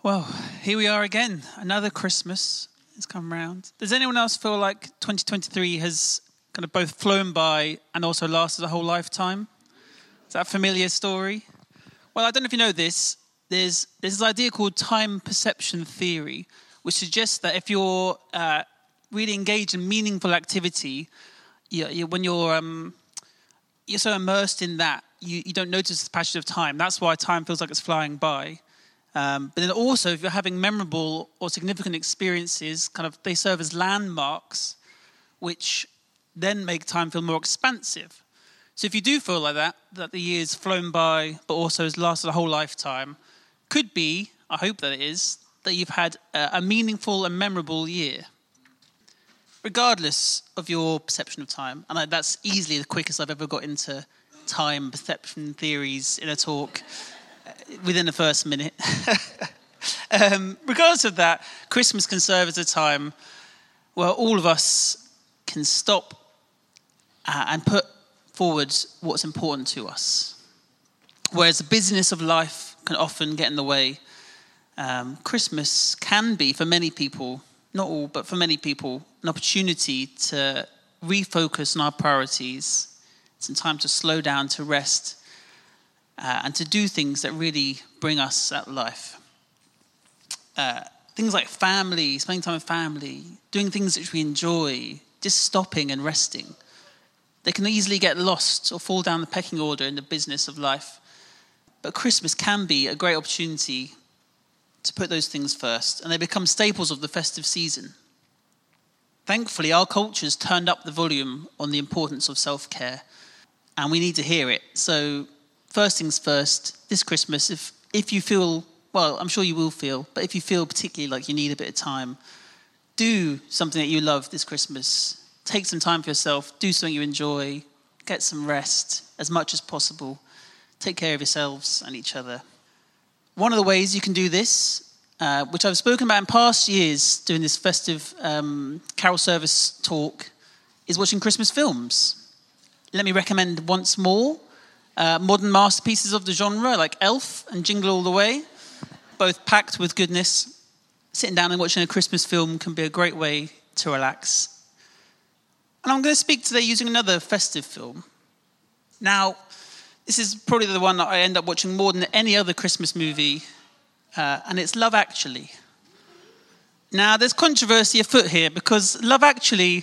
Well, here we are again. Another Christmas has come round. Does anyone else feel like 2023 has kind of both flown by and also lasted a whole lifetime? Is that a familiar story? Well, I don't know if you know this. There's this idea called time perception theory, which suggests that if you're really engaged in meaningful activity, when you're so immersed in that, you don't notice the passage of time. That's why time feels like it's flying by. But then also, if you're having memorable or significant experiences, they serve as landmarks, which then make time feel more expansive. So if you do feel like that the year's flown by, but also has lasted a whole lifetime, could be, I hope that it is, that you've had a meaningful and memorable year. Regardless of your perception of time, and that's easily the quickest I've ever got into time perception theories in a talk, within the first minute. Regardless of that, Christmas can serve as a time where all of us can stop and put forward what's important to us. Whereas the busyness of life can often get in the way, Christmas can be, for many people, not all, but for many people, an opportunity to refocus on our priorities. It's a time to slow down, to rest, and to do things that really bring us at life. Things like family, spending time with family, doing things which we enjoy, just stopping and resting. They can easily get lost or fall down the pecking order in the business of life. But Christmas can be a great opportunity to put those things first, and they become staples of the festive season. Thankfully, our culture's turned up the volume on the importance of self-care, and we need to hear it. So first things first, this Christmas, if you feel, well, I'm sure you will feel, but if you feel particularly like you need a bit of time, do something that you love this Christmas. Take some time for yourself, do something you enjoy, get some rest as much as possible. Take care of yourselves and each other. One of the ways you can do this, which I've spoken about in past years doing this festive carol service talk, is watching Christmas films. Let me recommend once more modern masterpieces of the genre like Elf and Jingle All the Way, both packed with goodness. Sitting down and watching a Christmas film can be a great way to relax. And I'm going to speak today using another festive film. Now, this is probably the one that I end up watching more than any other Christmas movie, and it's Love Actually. Now, there's controversy afoot here because Love Actually,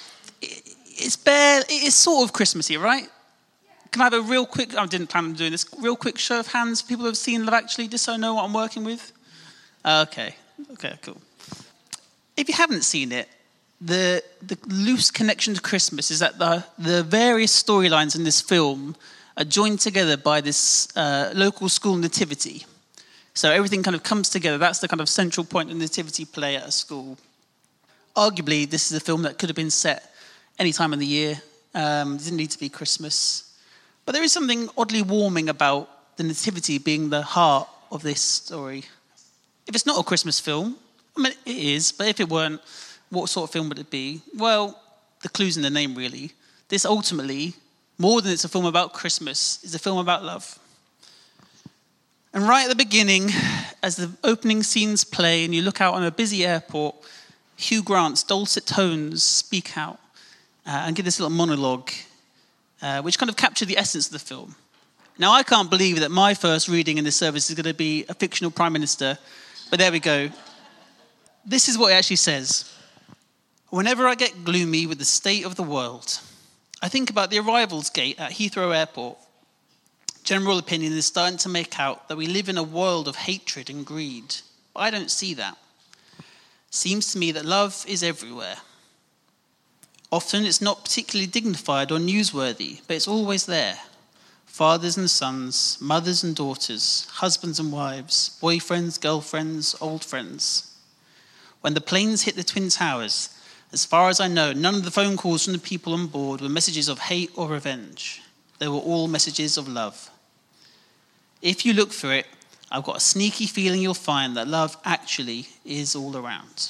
it's sort of Christmassy, right? Can I have a real quick, I didn't plan on doing this, real quick show of hands for people who have seen Love Actually, just so I know what I'm working with? Okay, cool. If you haven't seen it, the loose connection to Christmas is that the various storylines in this film are joined together by this local school nativity. So everything kind of comes together. That's the kind of central point of nativity play at a school. Arguably, this is a film that could have been set any time of the year. It didn't need to be Christmas. But there is something oddly warming about the nativity being the heart of this story. If it's not a Christmas film, I mean, it is, but if it weren't, what sort of film would it be? Well, the clue's in the name, really. This ultimately, more than it's a film about Christmas, is a film about love. And right at the beginning, as the opening scenes play and you look out on a busy airport, Hugh Grant's dulcet tones speak out and give this little monologue, which kind of capture the essence of the film. Now, I can't believe that my first reading in this service is going to be a fictional prime minister, but there we go. This is what it actually says. Whenever I get gloomy with the state of the world, I think about the arrivals gate at Heathrow Airport. General opinion is starting to make out that we live in a world of hatred and greed. But I don't see that. Seems to me that love is everywhere. Often it's not particularly dignified or newsworthy, but it's always there. Fathers and sons, mothers and daughters, husbands and wives, boyfriends, girlfriends, old friends. When the planes hit the Twin Towers, as far as I know, none of the phone calls from the people on board were messages of hate or revenge. They were all messages of love. If you look for it, I've got a sneaky feeling you'll find that love actually is all around.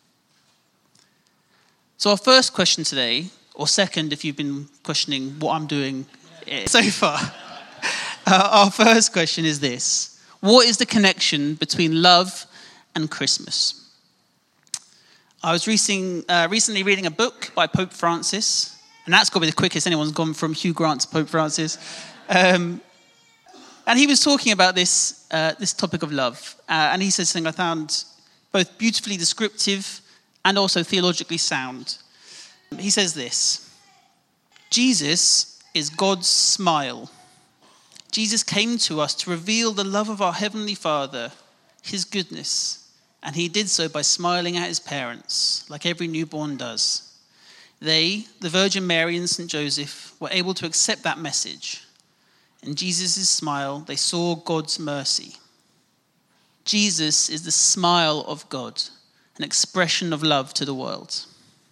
So our first question today, or second if you've been questioning what I'm doing so far, our first question is this. What is the connection between love and Christmas. I was recently reading a book by Pope Francis, and that's got to be the quickest anyone's gone from Hugh Grant to Pope Francis. And he was talking about this topic of love, and he said something I found both beautifully descriptive and also theologically sound. He says this: Jesus is God's smile. Jesus came to us to reveal the love of our Heavenly Father, his goodness, and he did so by smiling at his parents, like every newborn does. They, the Virgin Mary and St. Joseph, were able to accept that message. In Jesus' smile, they saw God's mercy. Jesus is the smile of God, an expression of love to the world.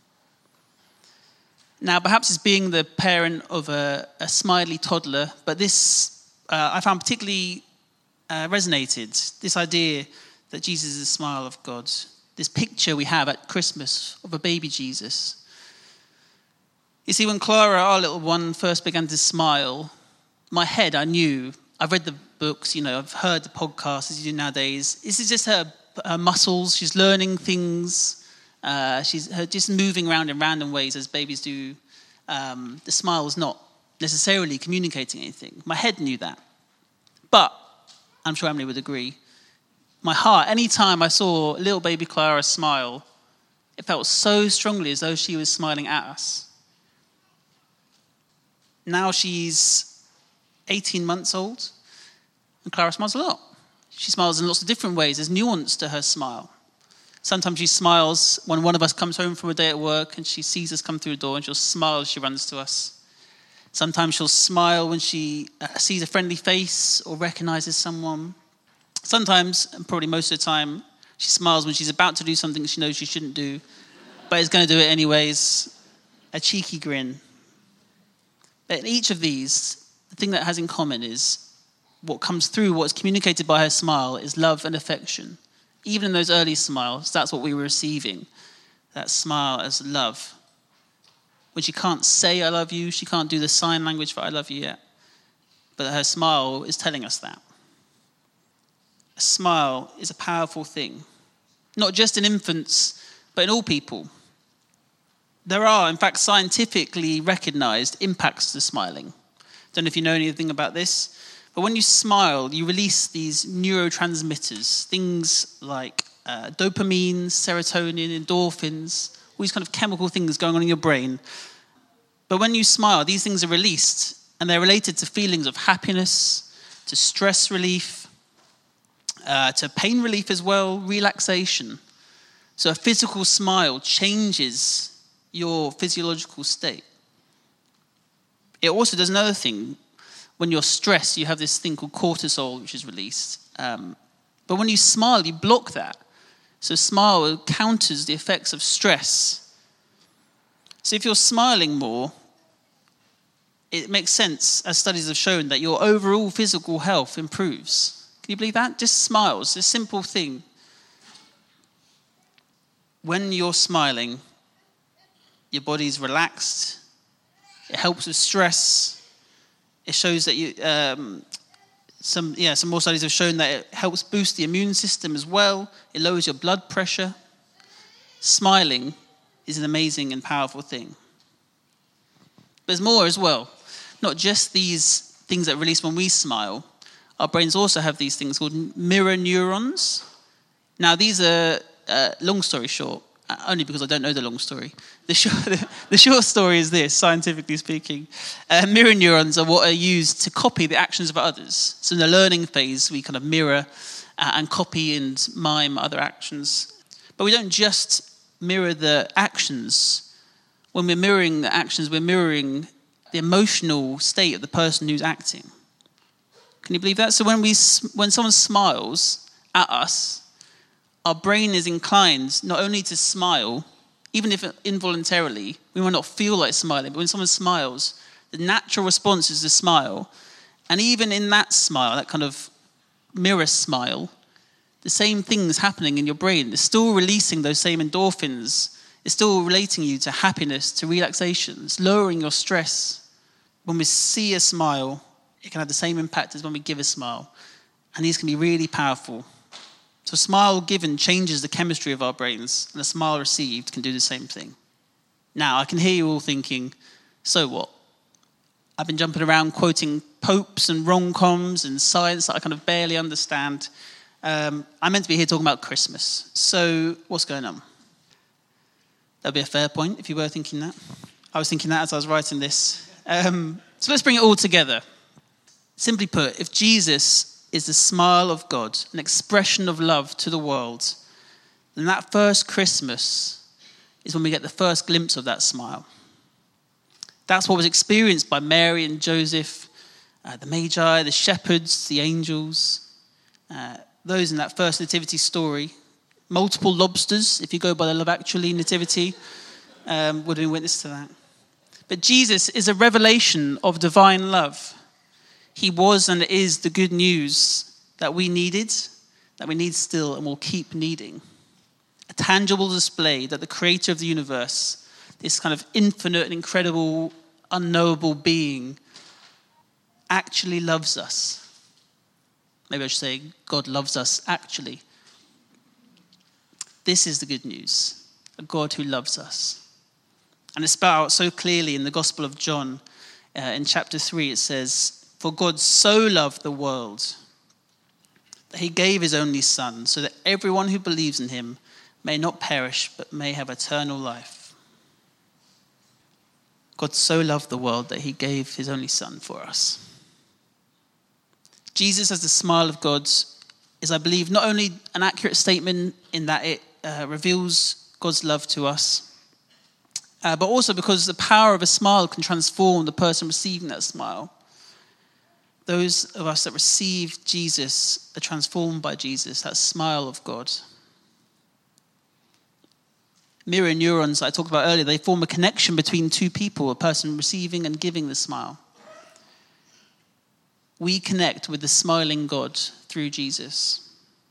Now, perhaps it's being the parent of a smiley toddler, but this I found particularly resonated, this idea that Jesus is the smile of God. This picture we have at Christmas of a baby Jesus. You see, when Clara, our little one, first began to smile, my head, I knew, I've read the books, I've heard the podcasts as you do nowadays. This is just her muscles. She's learning things. She's just moving around in random ways as babies do. The smile is not necessarily communicating anything. My head knew that. But, I'm sure Emily would agree, my heart, any time I saw little baby Clara smile, it felt so strongly as though she was smiling at us. Now she's 18 months old, and Clara smiles a lot. She smiles in lots of different ways. There's nuance to her smile. Sometimes she smiles when one of us comes home from a day at work and she sees us come through the door, and she'll smile as she runs to us. Sometimes she'll smile when she sees a friendly face or recognizes someone. Sometimes, and probably most of the time, she smiles when she's about to do something she knows she shouldn't do, but is going to do it anyways. A cheeky grin. But in each of these, the thing that has in common is what comes through, what's communicated by her smile, is love and affection. Even in those early smiles, that's what we were receiving. That smile as love. When she can't say I love you, she can't do the sign language for I love you yet. But her smile is telling us that. A smile is a powerful thing. Not just in infants, but in all people. There are, in fact, scientifically recognized impacts to smiling. Don't know if you know anything about this, but when you smile, you release these neurotransmitters, things like dopamine, serotonin, endorphins, all these kind of chemical things going on in your brain. But when you smile, these things are released, and they're related to feelings of happiness, to stress relief, to pain relief as well, relaxation. So a physical smile changes your physiological state. It also does another thing. When you're stressed, you have this thing called cortisol, which is released. But when you smile, you block that. So smile counters the effects of stress. So if you're smiling more, it makes sense, as studies have shown, that your overall physical health improves. Can you believe that? Just smiles, this simple thing. When you're smiling, your body's relaxed. It helps with stress. It shows that some more studies have shown that it helps boost the immune system as well. It lowers your blood pressure. Smiling is an amazing and powerful thing. There's more as well. Not just these things that release when we smile. Our brains also have these things called mirror neurons. Now, these are, long story short, only because I don't know the long story. The short story is this, scientifically speaking. Mirror neurons are what are used to copy the actions of others. So in the learning phase, we kind of mirror and copy and mime other actions. But we don't just mirror the actions. When we're mirroring the actions, we're mirroring the emotional state of the person who's acting. Can you believe that? So when someone smiles at us, our brain is inclined not only to smile, even if involuntarily, we might not feel like smiling, but when someone smiles, the natural response is to smile. And even in that smile, that kind of mirror smile, the same thing's happening in your brain. It's still releasing those same endorphins. It's still relating you to happiness, to relaxation. It's lowering your stress. When we see a smile, it can have the same impact as when we give a smile. And these can be really powerful. So a smile given changes the chemistry of our brains, and a smile received can do the same thing. Now, I can hear you all thinking, so what? I've been jumping around quoting popes and rom-coms and science that I kind of barely understand. I'm meant to be here talking about Christmas. So what's going on? That'll be a fair point if you were thinking that. I was thinking that as I was writing this. So let's bring it all together. Simply put, if Jesus is the smile of God, an expression of love to the world, then that first Christmas is when we get the first glimpse of that smile. That's what was experienced by Mary and Joseph, the Magi, the shepherds, the angels, those in that first nativity story. Multiple lobsters, if you go by the Love Actually nativity, would have been witness to that. But Jesus is a revelation of divine love. He was and is the good news that we needed, that we need still and will keep needing. A tangible display that the creator of the universe, this kind of infinite and incredible, unknowable being, actually loves us. Maybe I should say God loves us actually. This is the good news, a God who loves us. And it's spelled out so clearly in the Gospel of John. In chapter 3 it says, "For God so loved the world that he gave his only Son, so that everyone who believes in him may not perish but may have eternal life." God so loved the world that he gave his only Son for us. Jesus as the smile of God is, I believe, not only an accurate statement in that it reveals God's love to us, but also because the power of a smile can transform the person receiving that smile. Those of us that receive Jesus are transformed by Jesus, that smile of God. Mirror neurons that I talked about earlier, they form a connection between two people, a person receiving and giving the smile. We connect with the smiling God through Jesus.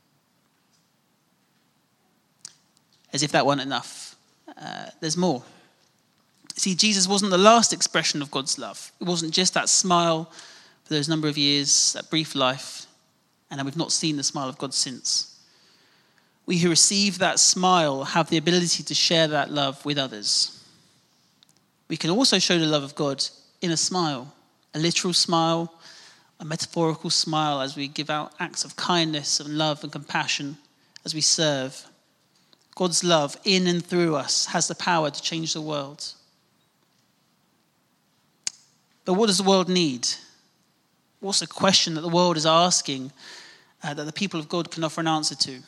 As if that weren't enough, there's more. See, Jesus wasn't the last expression of God's love. It wasn't just that smile for those number of years, that brief life, and then we've not seen the smile of God since. We who receive that smile have the ability to share that love with others. We can also show the love of God in a smile, a literal smile, a metaphorical smile as we give out acts of kindness and love and compassion as we serve. God's love in and through us has the power to change the world. But what does the world need? What's the question that the world is asking that the people of God can offer an answer to?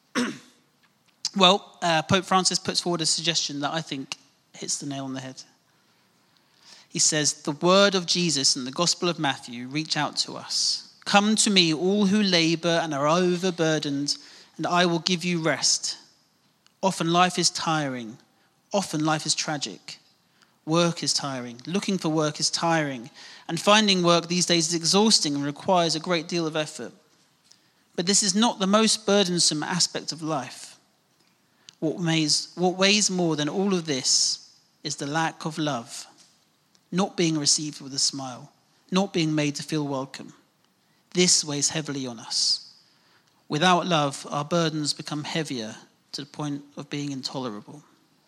Well, Pope Francis puts forward a suggestion that I think hits the nail on the head. He says, "The word of Jesus and the Gospel of Matthew reach out to us. Come to me, all who labor and are overburdened, and I will give you rest. Often life is tiring. Often life is tragic. Work is tiring. Looking for work is tiring. And finding work these days is exhausting and requires a great deal of effort. But this is not the most burdensome aspect of life. What weighs more than all of this is the lack of love, not being received with a smile, not being made to feel welcome. This weighs heavily on us. Without love, our burdens become heavier to the point of being intolerable."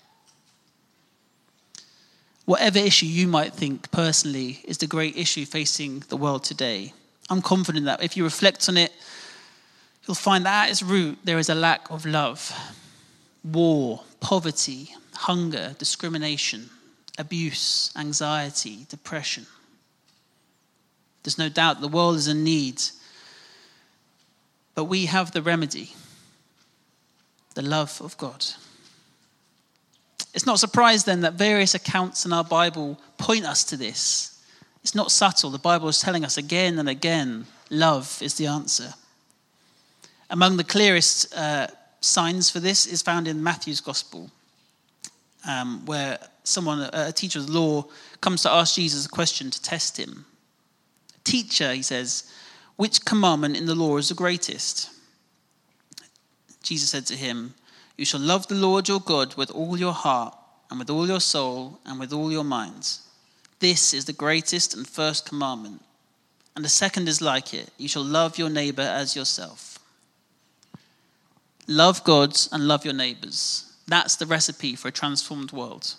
Whatever issue you might think personally is the great issue facing the world today, I'm confident that if you reflect on it, you'll find that at its root there is a lack of love. War, poverty, hunger, discrimination, abuse, anxiety, depression. There's no doubt the world is in need, but we have the remedy, the love of God. It's not a surprise then that various accounts in our Bible point us to this. It's not subtle. The Bible is telling us again and again, love is the answer. Among the clearest signs for this is found in Matthew's Gospel, where a teacher of the law, comes to ask Jesus a question to test him. "Teacher," he says, "which commandment in the law is the greatest?" Jesus said to him, "You shall love the Lord your God with all your heart and with all your soul and with all your mind. This is the greatest and first commandment. And the second is like it. You shall love your neighbor as yourself." Love God and love your neighbours. That's the recipe for a transformed world.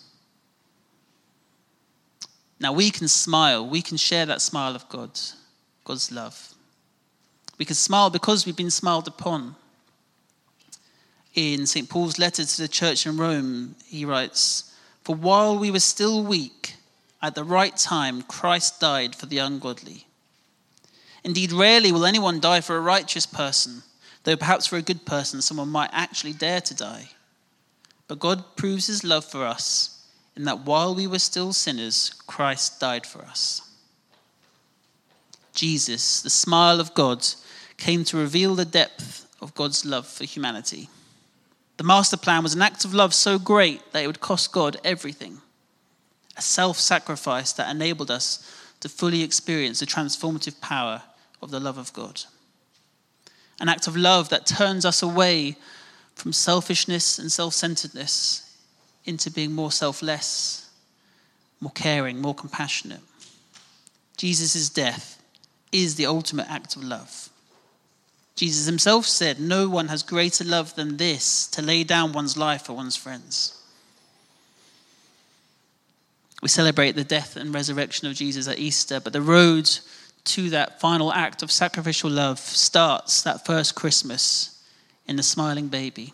Now we can smile. We can share that smile of God, God's love. We can smile because we've been smiled upon. In St. Paul's letter to the church in Rome, he writes, "For while we were still weak, at the right time, Christ died for the ungodly. Indeed, rarely will anyone die for a righteous person, though perhaps for a good person someone might actually dare to die. But God proves his love for us in that while we were still sinners, Christ died for us." Jesus, the smile of God, came to reveal the depth of God's love for humanity. The master plan was an act of love so great that it would cost God everything. A self-sacrifice that enabled us to fully experience the transformative power of the love of God. An act of love that turns us away from selfishness and self-centeredness into being more selfless, more caring, more compassionate. Jesus' death is the ultimate act of love. Jesus himself said, "No one has greater love than this, to lay down one's life for one's friends." We celebrate the death and resurrection of Jesus at Easter, but the road to that final act of sacrificial love starts that first Christmas in the smiling baby.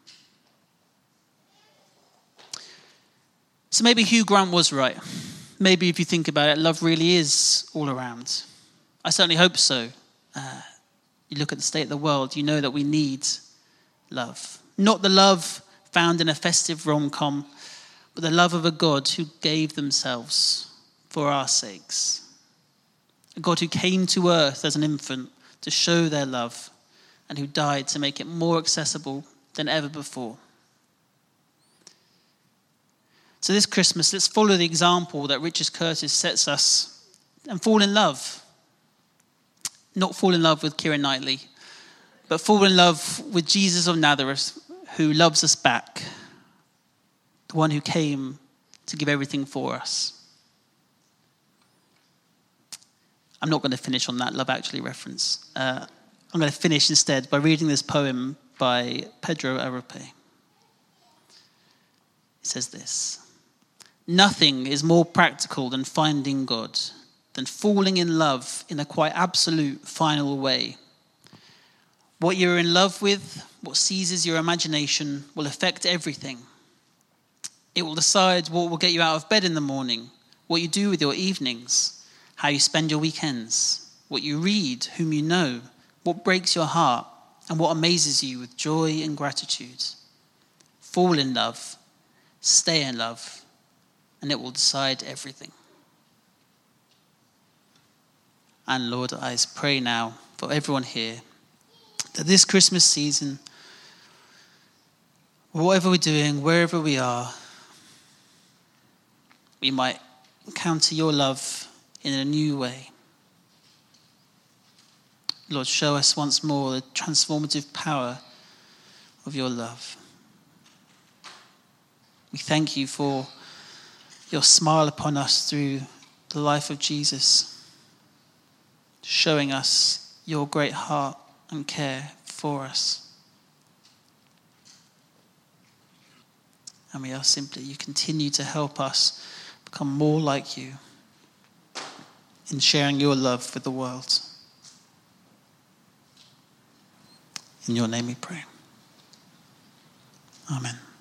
So maybe Hugh Grant was right. Maybe if you think about it, love really is all around. I certainly hope so. You look at the state of the world, you know that we need love. Not the love found in a festive rom-com, but the love of a God who gave themselves for our sakes. A God who came to earth as an infant to show their love and who died to make it more accessible than ever before. So this Christmas, let's follow the example that Richard Curtis sets us and fall in love. Not fall in love with Keira Knightley, but fall in love with Jesus of Nazareth, who loves us back, the one who came to give everything for us. I'm not going to finish on that Love Actually reference. I'm going to finish instead by reading this poem by Pedro Arrupe. It says this: "Nothing is more practical than finding God, than falling in love in a quite absolute final way. What you're in love with, what seizes your imagination, will affect everything. It will decide what will get you out of bed in the morning, what you do with your evenings, how you spend your weekends, what you read, whom you know, what breaks your heart, and what amazes you with joy and gratitude. Fall in love, stay in love, and it will decide everything." And Lord, I pray now for everyone here that this Christmas season, whatever we're doing, wherever we are, we might encounter your love in a new way. Lord, show us once more the transformative power of your love. We thank you for your smile upon us through the life of Jesus, showing us your great heart and care for us. And we ask simply you continue to help us become more like you in sharing your love with the world. In your name we pray. Amen.